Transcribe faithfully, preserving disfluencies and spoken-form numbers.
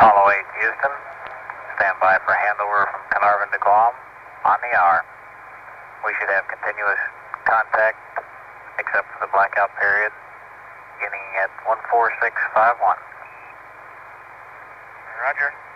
Apollo eight, Houston. Stand by for handover from Carnarvon to Guam on the hour. We should have continuous contact except for the blackout period beginning at one four six five one. Roger.